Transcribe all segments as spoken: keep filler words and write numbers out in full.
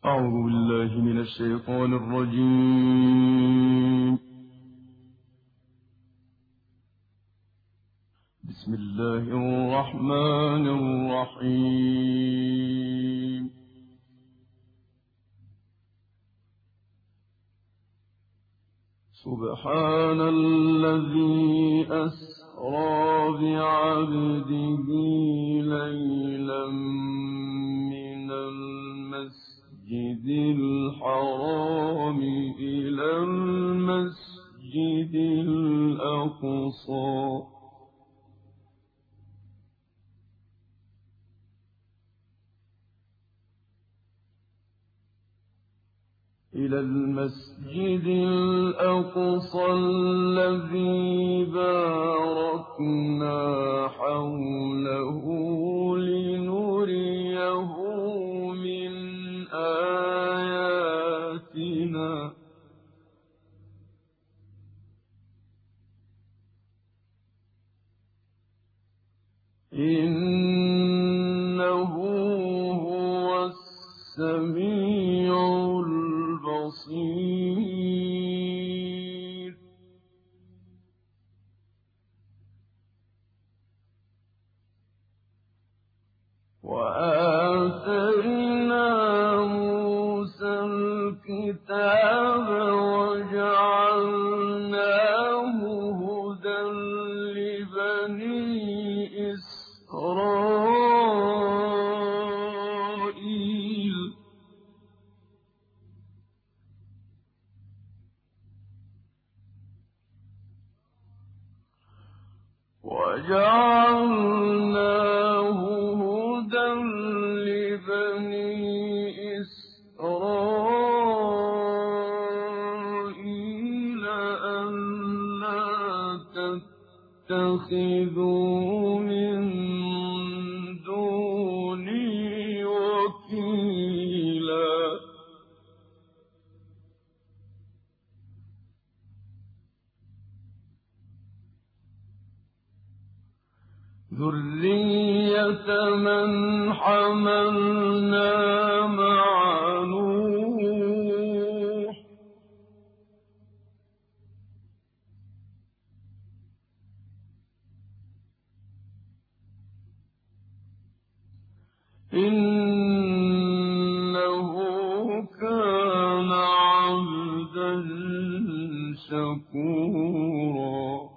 أعوذ بالله من الشيطان الرجيم. بسم الله الرحمن الرحيم. سبحان الذي أسرى بعبده ليلا من المسجد الحرام إلى المسجد الأقصى إلى المسجد الأقصى الذي باركنا حوله لنريه من آياتنا إنه هو السميع البصير. وآتينا موسى الكتاب وجعلناه هدى لبني إسرائيل وجعلناه هدى لبني إسرائيل ألا تتخذوا من دوني وكيلا. ذرية من حملنا مع نوح إنه كان عبدا شكورا.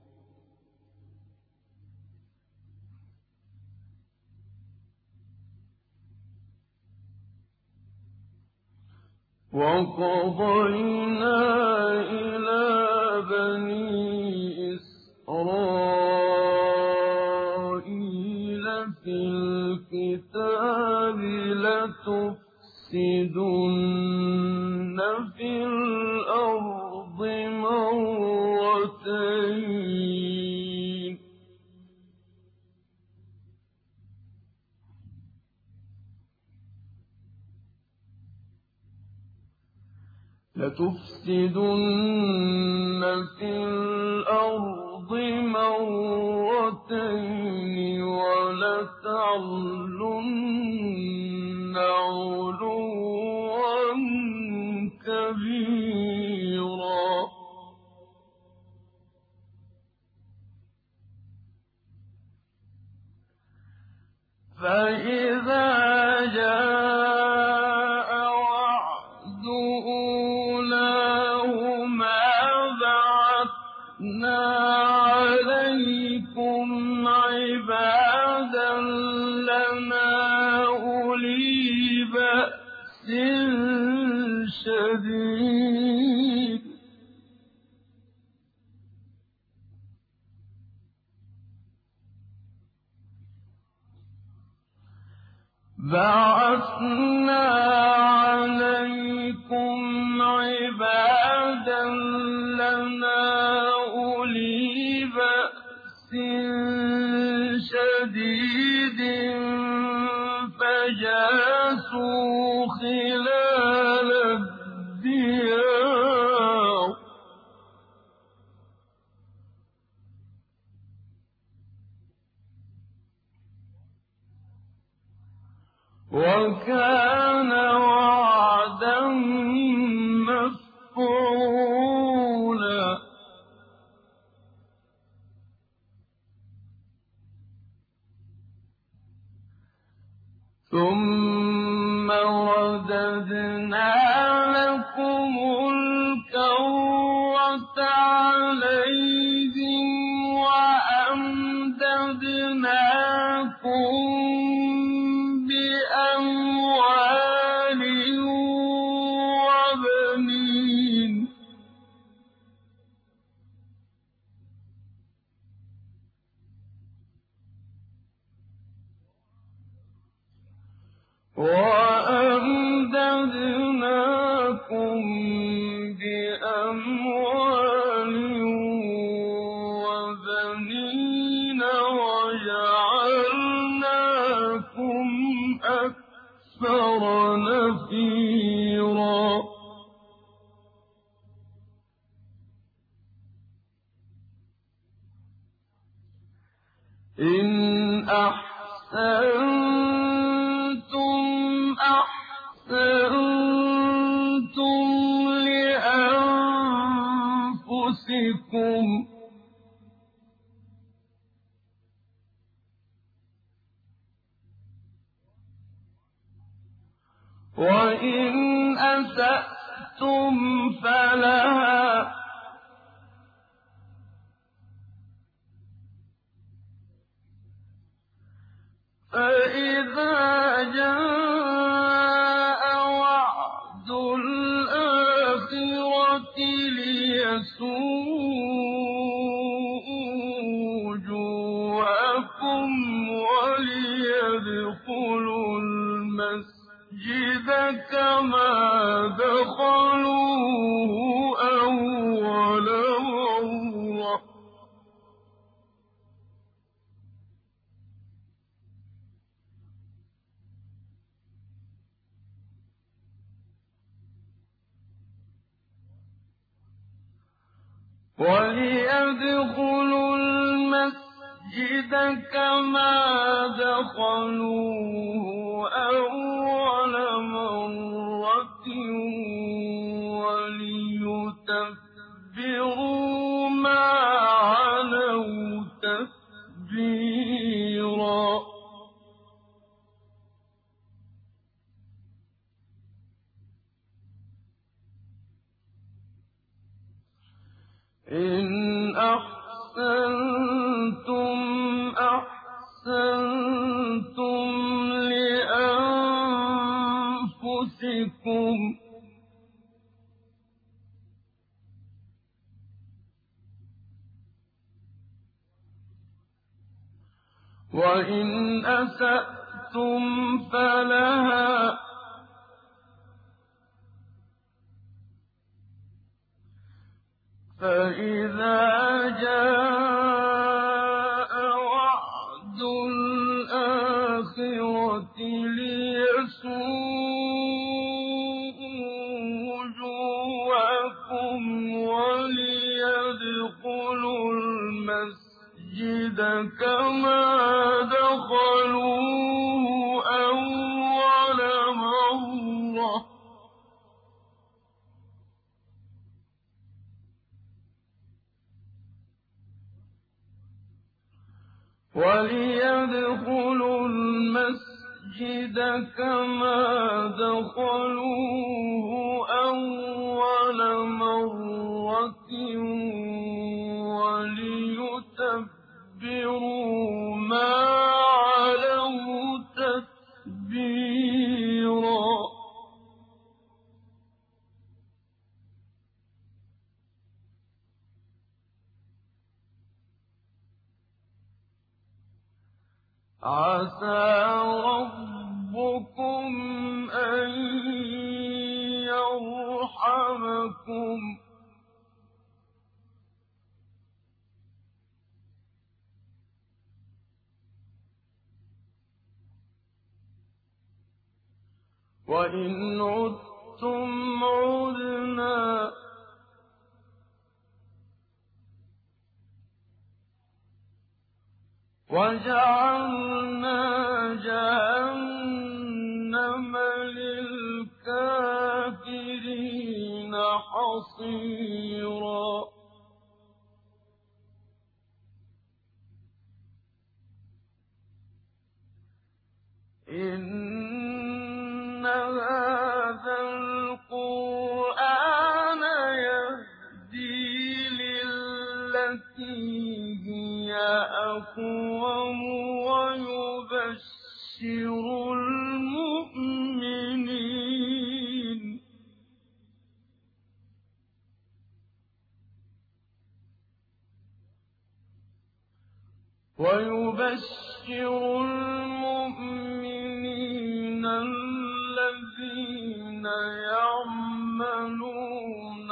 وقضينا إلى بني إسرائيل في الكتاب لتفسدن في الأرض مرتين لتفسدن في الأرض مرتين ولتعلن علوا كبيرا. فإذا جاء وعد أولاهما بعثنا عليكم عبادا لنا أولي بأس شديد بعثنا عليكم عبادا لنا أولي بأس شديد فجاسوا خلال الديار وكان وعدا ورددنا لكم الكرة عليهم وأمددناكم بأموال وبنين وأمددناكم بأموال وبنين وجعلناكم أكثر نفيرا إن أحسنتم أحسنتم لأنفسكم وإن أسأتم فلها فإذا جاء وعد الآخرة ليسوءوا وجوهكم وليدخلوا المسجد كما دخلوه أول مرة وليدخلوا المسجد كما دخلوه أول مرة وليتبروا ما علوا تتبيرا إن أحسنتم أحسنتم لأنفسكم وإن أسأتم فلها فإذا جاء وعد الآخرة ليسوءوا وجوهكم وليدخلوا المسجد كما دخلوه أول مرة وليدخلوا المسجد كما دخلوه أول مرة وليتبروا ما علوا تتبيرا عسى ربكم أن يرحمكم وإن عدتم عدنا وجعلنا جهنم للكافرين حصيرا إن أقوم ويبشر المؤمنين ويبشر المؤمنين الذين يعملون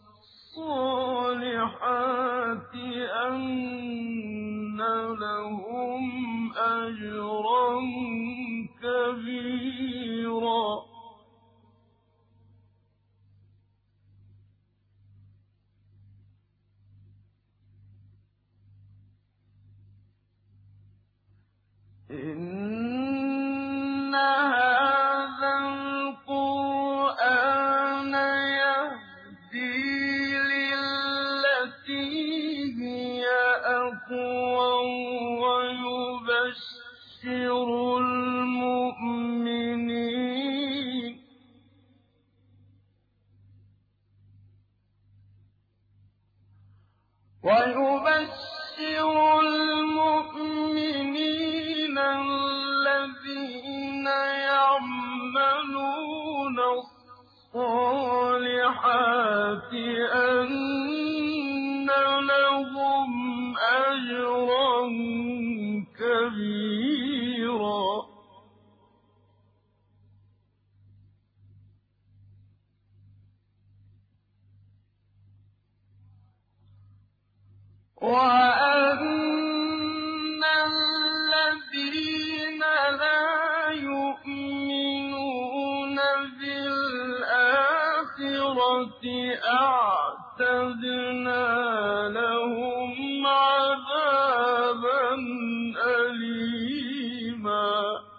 الصالحات أن لهم أجرا كبيرا إن هذا القرآن يهدي للتي هي أقوم ويبشر المؤمنين ويبشر المؤمنين الذين يعملون الصالحات أن لهم أجرا كبيرا وأن الذين لا يؤمنون بالآخرة أعتدنا لهم عذابا أليما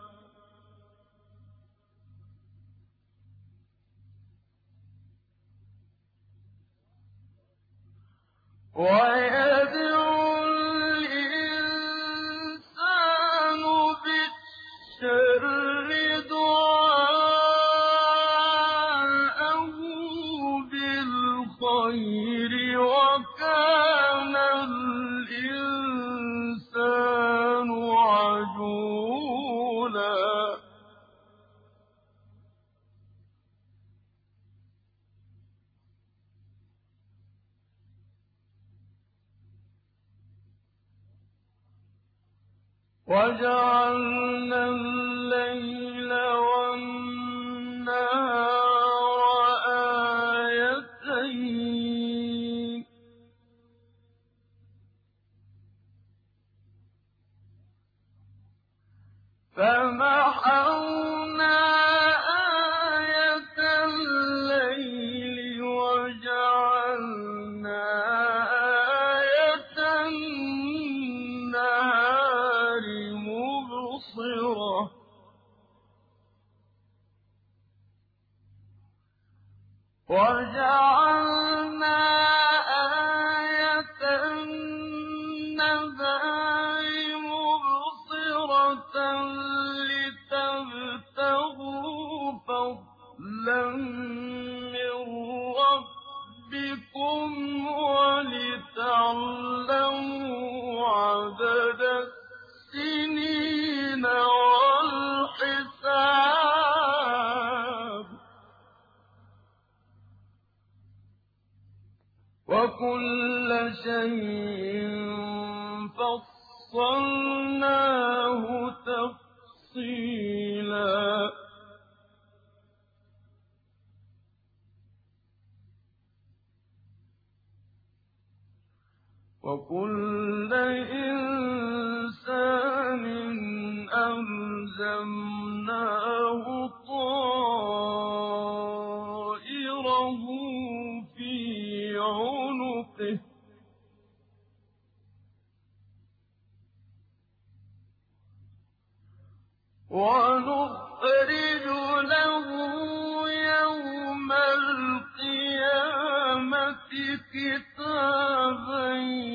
ويدعو الإنسان بالشر دعاءه بالخير وكان الإنسان عجولا وجعلنا الليل والنهار آيتين فمحونا آية الليل وجعلنا آية النهار مبصرة وجعلنا آية النهار مبصرة لتبتغوا فضلا من ربكم ولتعلموا عدد السنين والحساب وكل شيء فصلناه تفصيلا وكل إنسان ألزمناه طائره في عنقه ونخرج له يوم القيامة كتابا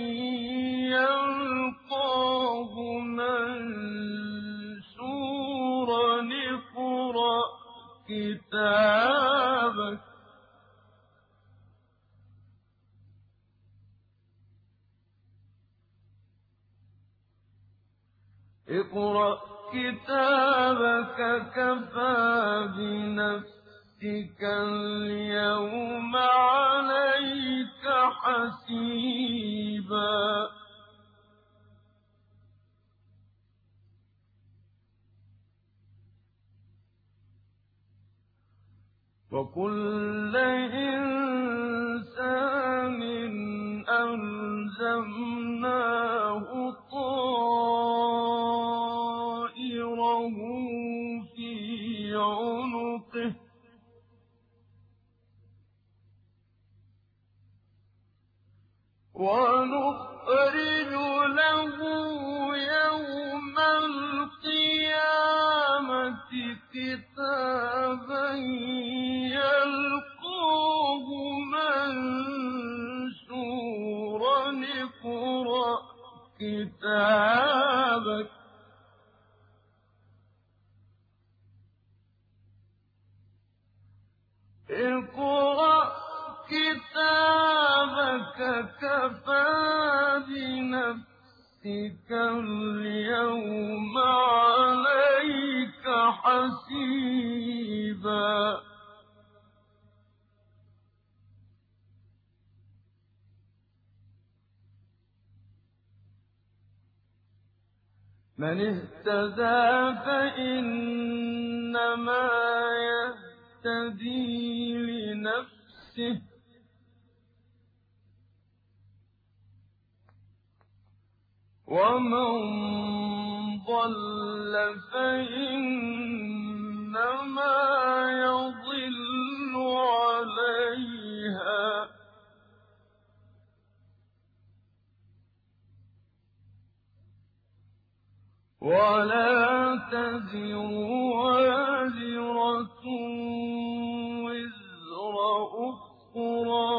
يلقاه منشورا اقرأ كتابك اقرأ كتابك كفى بنفسك اليوم عليك حسيبا وكل إنسان ألزمناه طائره في عنقه ونخرج له يوم القيامة كتابا يلقاه منشورا اقرأ كتابك اقرأ كتابك كفى بنفسك اليوم عليك حسيبا من اهتدى فإنما يهتدي لنفسه ومن ضل فإنما يضل عليها ولا تزر وازرة وزر أخرى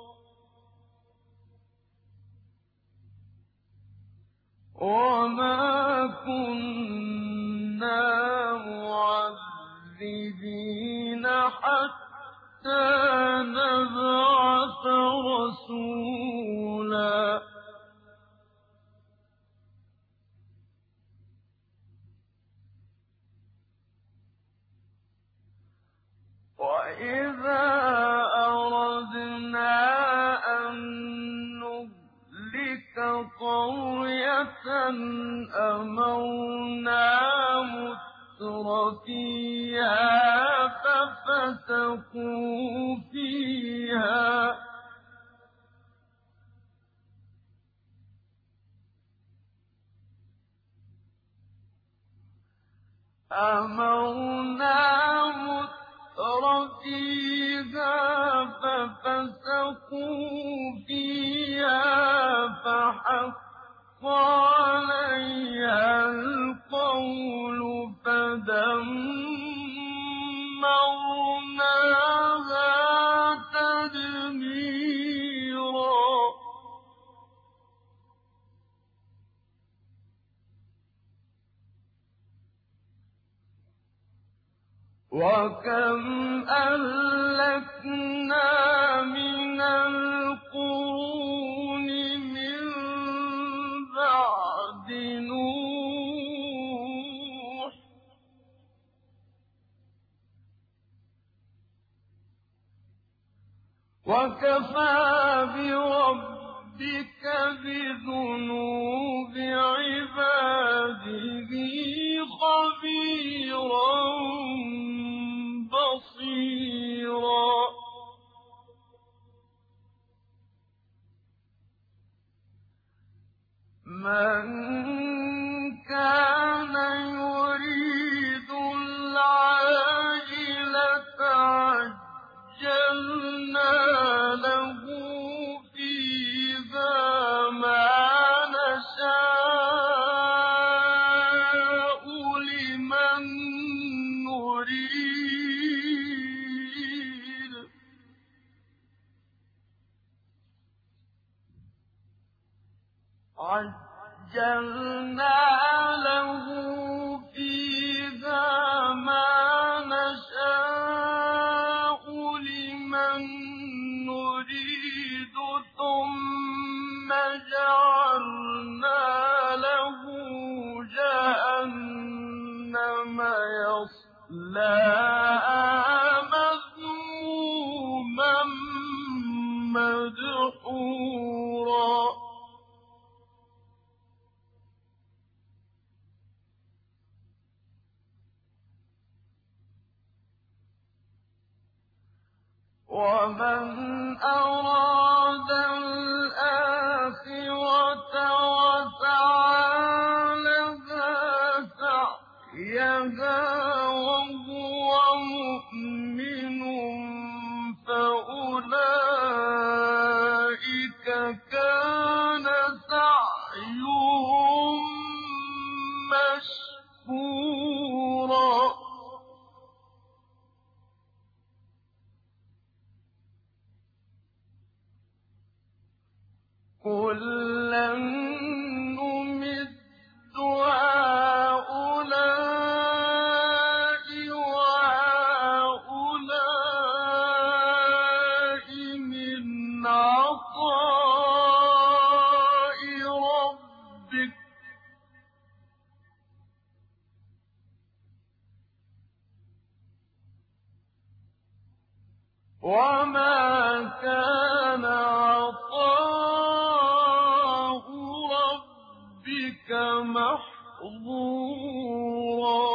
وما كنا معذبين حتى نبعث رسولا وإذا أردنا أن نهلك قرية أمرنا متر فيها ففسقوا فيها أمرنا متر فيها ففسقوا فيها فحق عليها القول فدمرناها تدميرا وكم أهلكنا من القرون من بعد نوح وكفى بربك بذنوب عباده خبيرا بصيرا من كان يريد العاجلة عجلنا له فيها ما نشاء لمن نريد عجلنا له فيها ما نشاء لمن نريد ثم جعلنا له جهنم ومن أراد الآخرة وسعى لها سعيها وهو مؤمن فأولئك كان سعيهم مشكورا كلا نمد هؤلاء وهؤلاء من عطاء ربك وما كان عطاء ربك محظورا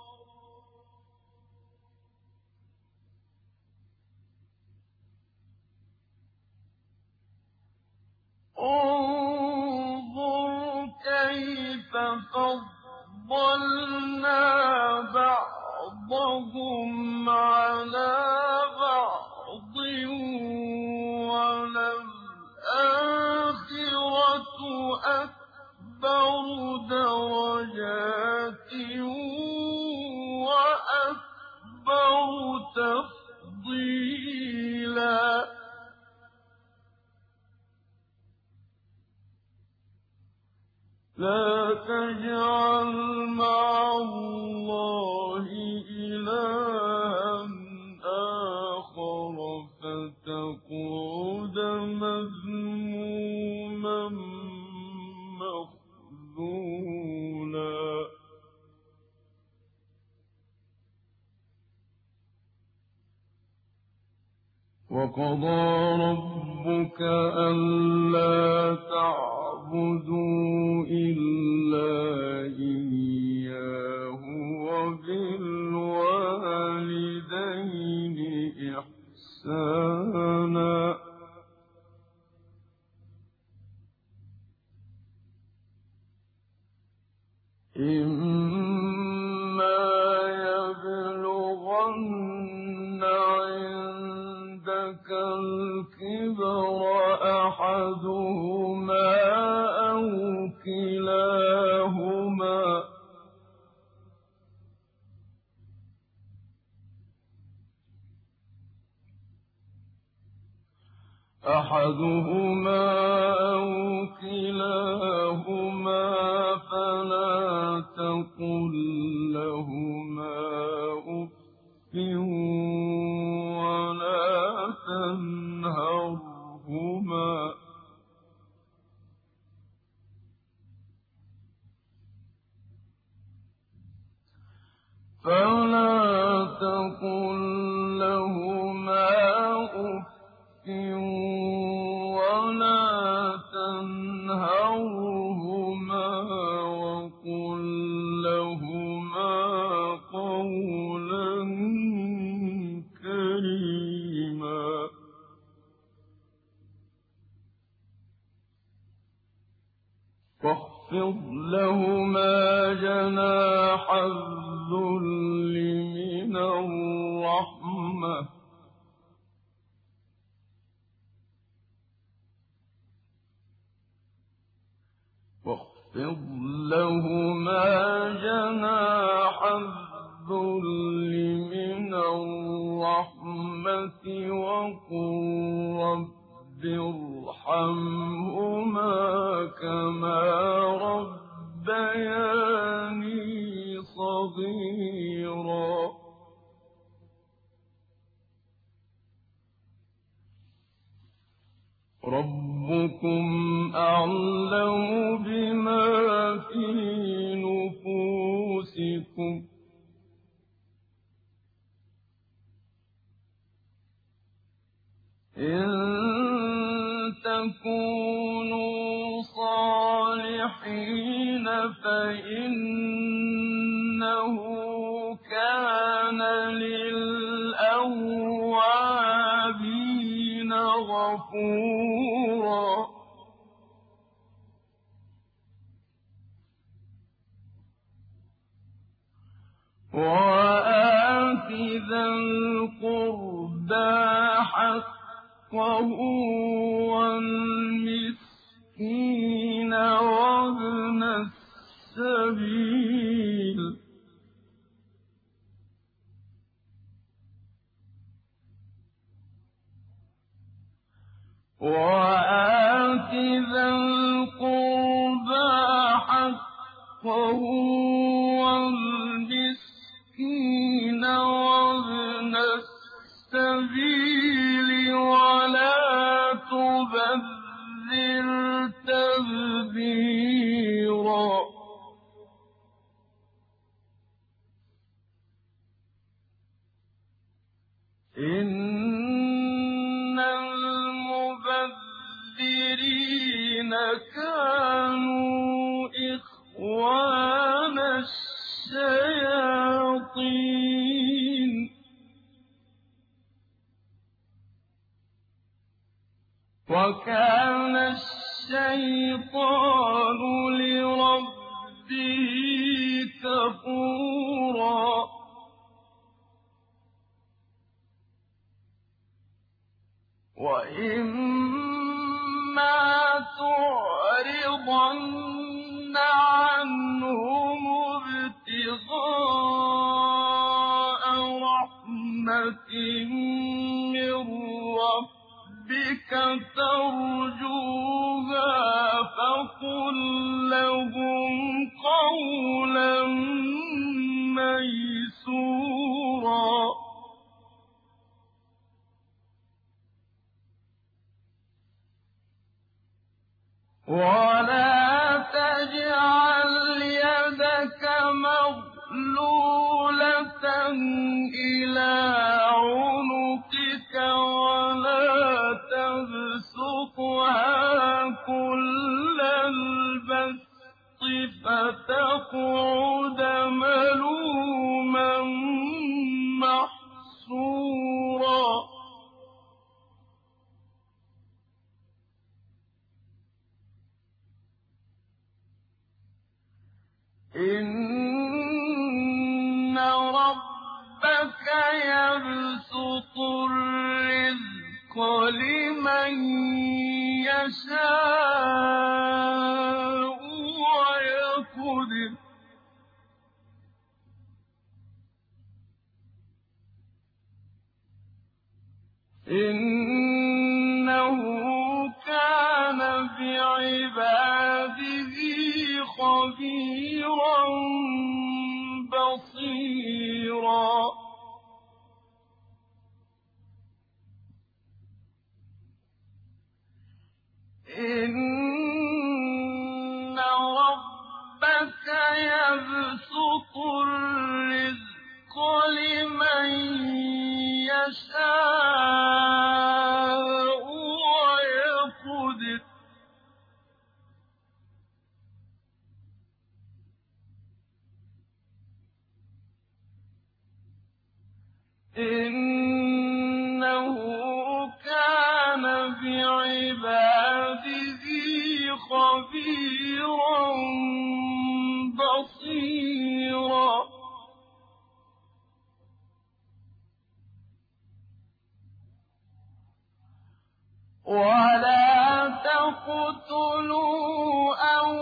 انظر كيف فضلنا بعضهم على بعض وللآخرة أكبر درجات وأكبر تفضيلا لا تجعل مع الله إلها آخر فتقعد مذموما مخذولا وقضى ربك ألا تعبدوا إلا إياه وبالوالدين إحسانا إما يبلغن عندك الكبر أحدهما أو كلاهما أحدهما أو كلاهما فلا تقل لهما أف ولا تنهرهما فلا تقل لهما أف ولا تنهرهما وقل لهما قولا كريما واخفض لهما جناح الذل من الرحمة واخفض لهما جناح الذل من الرحمة وقل رب ارحمهما كما ربياني صغيرا ربكم أعلم بما في نفوسكم إن تكونوا صالحين فإنه كان للأوابين غفورا وآت ذا القربى حقه والمسكين وابن السبيل وآت ذا القربى حقه والمسكين وابن السبيل ولا تبذر تبذيرا إن المبذرين كانوا إخوان الشياطين وكان الشيطان لربه كفورا وإما تعرضن عنهم ابتغاء رحمة من ربك ترجوها فقل لهم قولا ميسورا ولا تجعل يدك مغلولة إلى عنقك ولا تبسطها كل البسط فتقعد ملوما محسورا إن ربك يبسط الرزق لمن يشاء ويقدر إنه كان بعباده خبيرا بصيرا إن ربك يبسط الرزق لمن يشاء ويقدر إنه كان بعباده خبيرا بصيرا ولا تقتلوا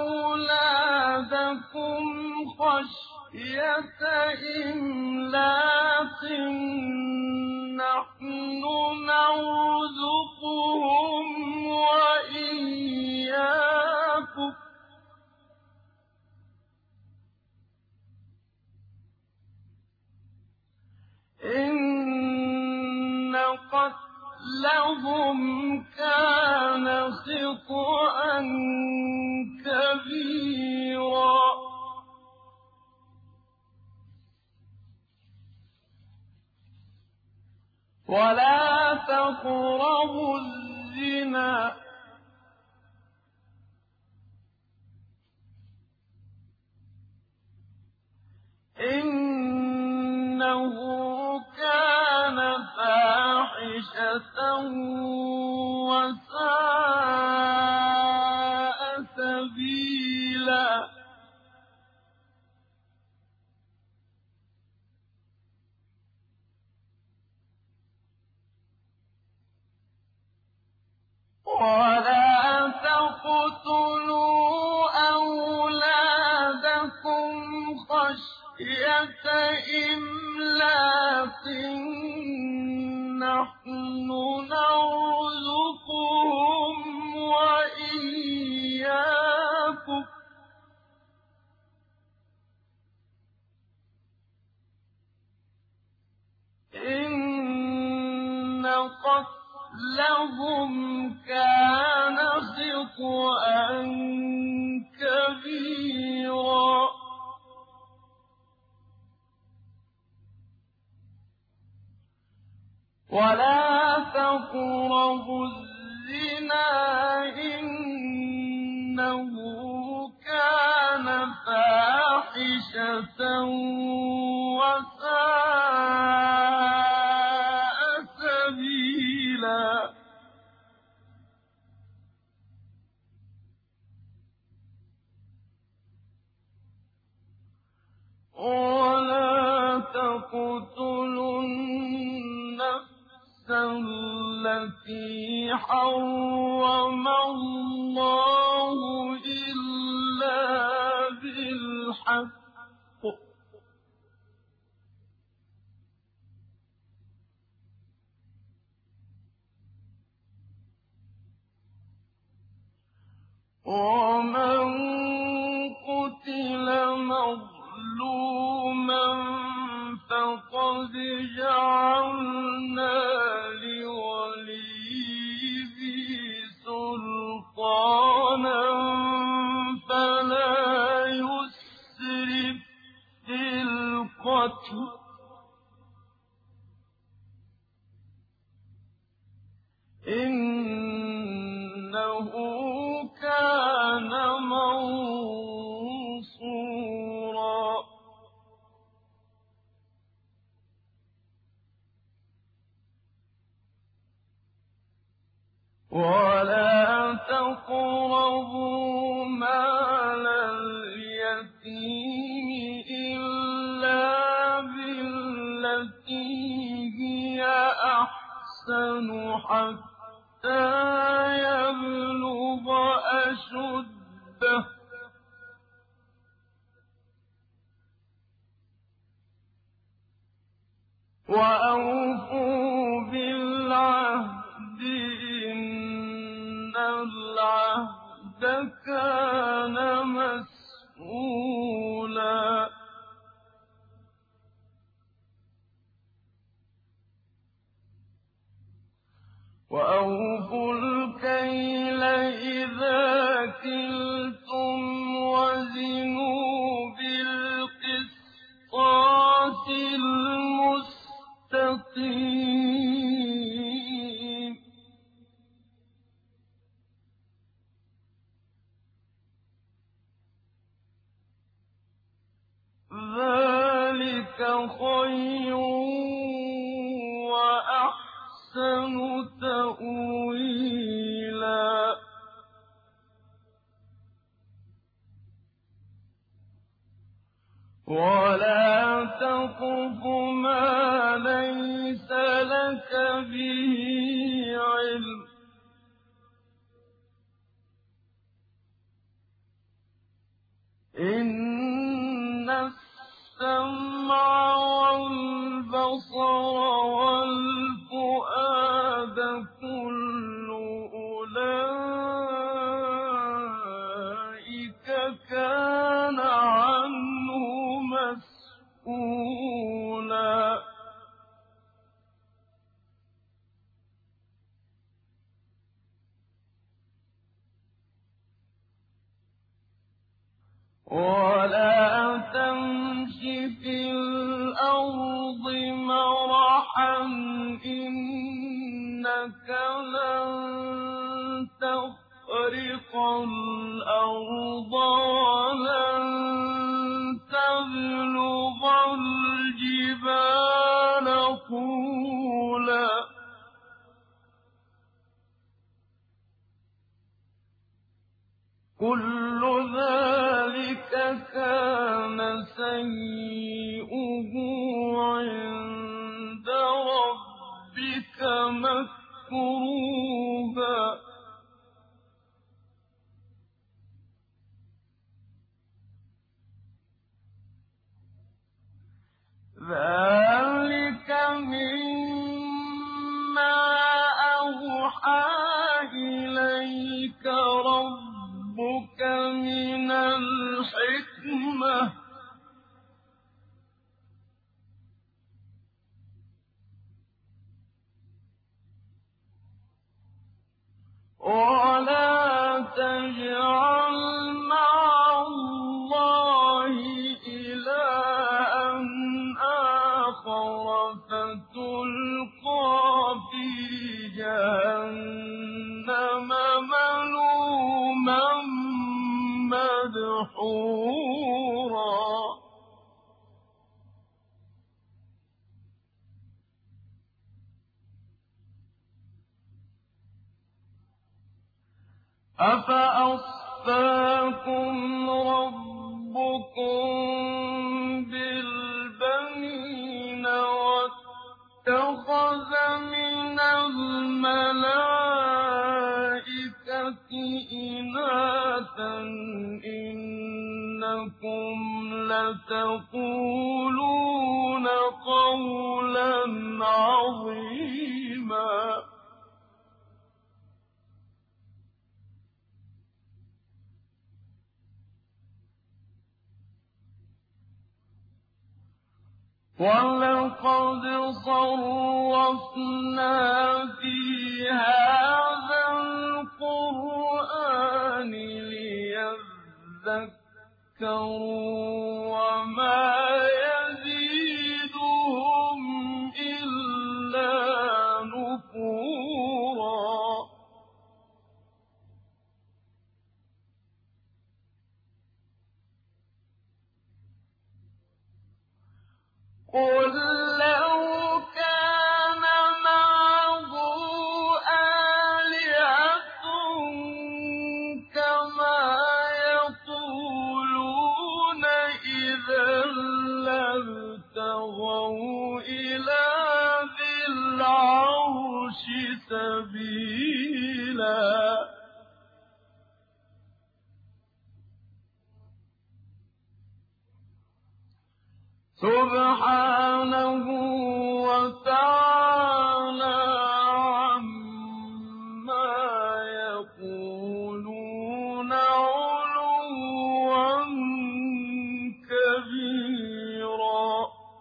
أولادكم خشية إملاق نحن نرزقهم وإياكم إن قتلهم كان خطأ كبيرا ولا تقربوا الزنا إنه كان فاحشة ولا تقتلوا أولادكم خشية إملاق نحن نرزقهم وإياكم إن قتلهم كان خطأ كبيرا ولا تقربوا الزنا إنه كان فاحشة وساء سبيلا ولا تقتلوا النفس التي حرم الله إلا بالحق ومن قتل مظلوما فقد جعلنا لوليه سلطانا فلا يسرف في القتل إنه كان منصورا ولا تقربوا مال اليتيم إلا بالتي هي أحسن حتى يبلغ أشده وأوفوا بالعهد إن العهد كان مسؤولا وأوفوا الكيل إذا كلتم وزنوا بالقسطاس المستقيم ذلك خير وأحسن تأويلا ولا تقف ما ليس لك به علم إن السمع والبصر والفؤاد كل أولئك كان عنه مسؤولا ولا تمش في الأرض مرحا إنك لن تخرق الأرض ولن تبلغ الجبال طولا كل ذلك كان سيئه عند ربك مكروها ذلك مما أوحى إليك ربك من الحكمة ولا تجعل مع الله إلها آخر فتلقى في جهنم ملوما مدحورا أفأصفاكم ربكم بالبنين واتخذ من الملائكة إناثا إنكم لتقولون قولا عظيما وَلَقَدْ صَرَّفْنَا فِي هَٰذَا الْقُرْآنِ لِيَذَّكَّرُوا وَمَا يَزِيدُهُمْ إِلَّا نُفُورًا قُل لَّوْ كَانَ مَعَهُ آلِهَةٌ كَمَا يَقُولُونَ إِذًا لَّابْتَغَوْا إِلَىٰ ذِي الْعَرْشِ سَبِيلًا سُبْحَانَهُ وَتَعَالَىٰ عَمَّا يَقُولُونَ عُلُوًّا كَبِيرًا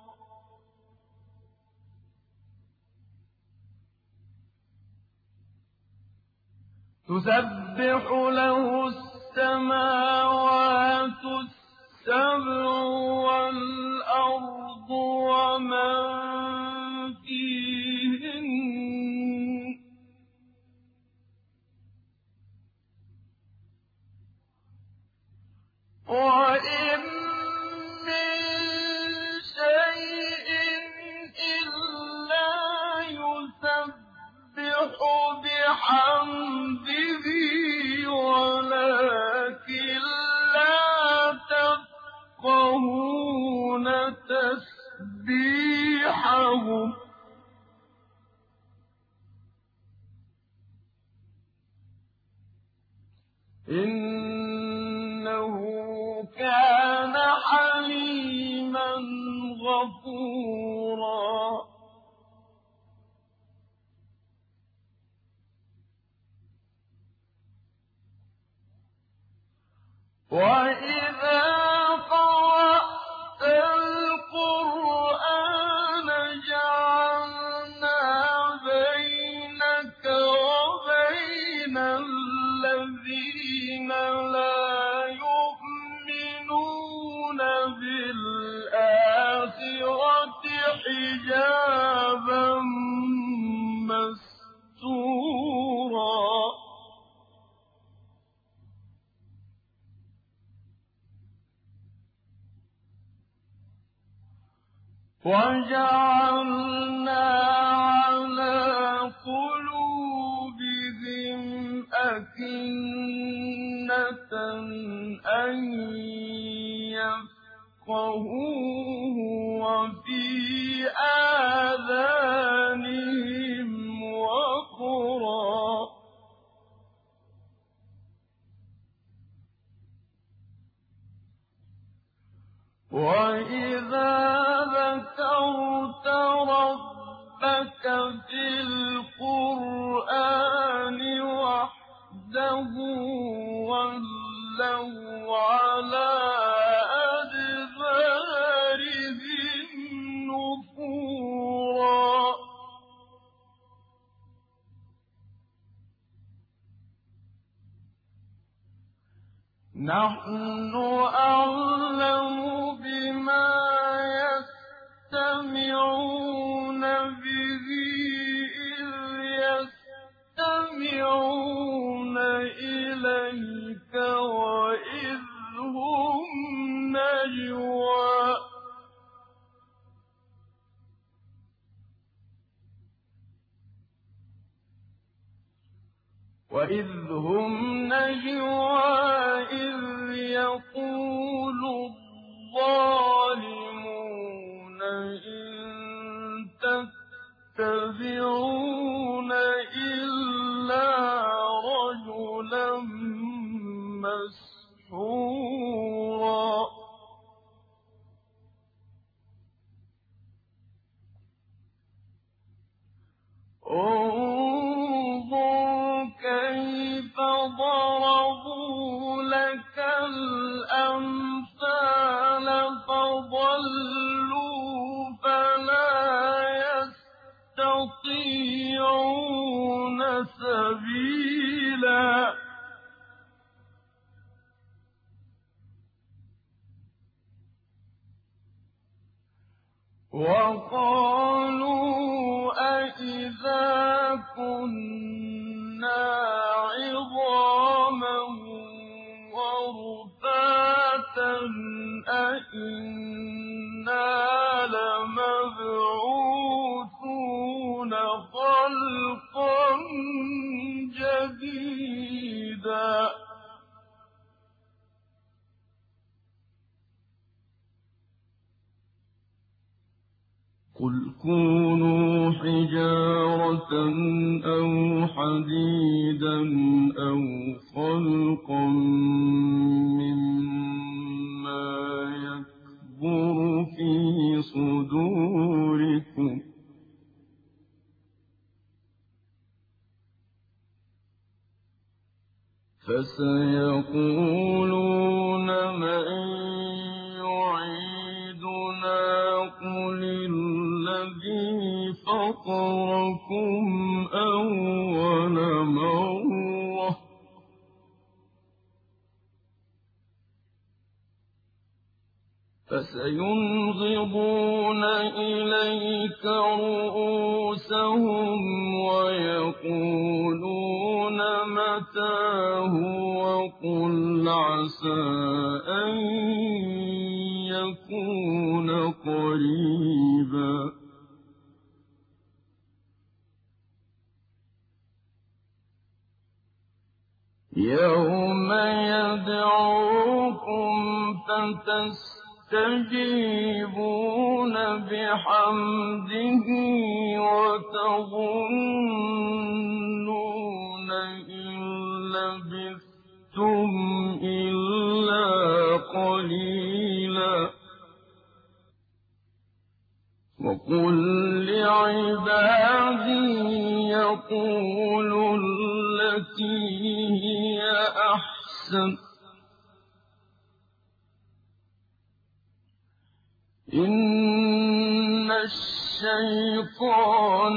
تُسَبِّحُ لَهُ السَّمَاوَاتُ السَّبْعُ وَالْأَرْضُ وَمَن فِيهِنَّ وَإِن مِّن شَيْءٍ إِلَّا يُسَبِّحُ بِحَمْدِهِ وَلَٰكِن لَّا تَفْقَهُونَ تَسْبِيحَهُمْ ۗ إِنَّهُ كَانَ حَلِيمًا غَفُورًا وَإِذَا قَرَأْتَ الْقُرْآنَ جَعَلْنَا بَيْنَكَ وَبَيْنَ الَّذِينَ لَا يُؤْمِنُونَ بِالْآخِرَةِ حِجَابًا مَّسْتُورًا وَجَعَلْنَا عَلَىٰ قُلُوبِهِمْ أَكِنَّةً أَن يَفْقَهُوهُ وَفِي آذَانِهِمْ وَقْرًا ۚ وَإِذَا ذَكَرَ بالقرآن وحده ولوا على أدبارهم نفورا نحن أعلم بما يستمعون به إذ يستمعون إليك وإذ هم نجوى وإذ هم نجوى إذ يقول الظالمون إن تتبعون إلا رجلا مسحورا انظر كيف ضربوا لك الأمثال فضلوا فلا يستطيعون سبيلا وقالوا أإذا كنا عظاما ورفاتا أإنا لمبعوثون خلقا جديدا قل كونوا حجارة أو حديدا أو خلقا مما يكبر في صدوركم فسيقولون من يعيدنا قل الذي فطركم أول مرة فسينغضون إليك رؤوسهم ويقولون متى هو قل عسى أن يكون قريبا يوم يدعوكم فتستجيبون بحمده وتظنون إن لبثتم إلا قليلا وقل لعبادي يقولوا التي هي أحسن إن الشيطان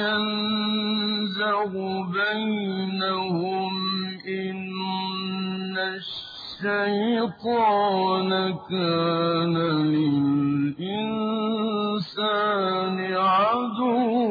ينزغ بينهم إن الشيطان كان للإنسان عدوا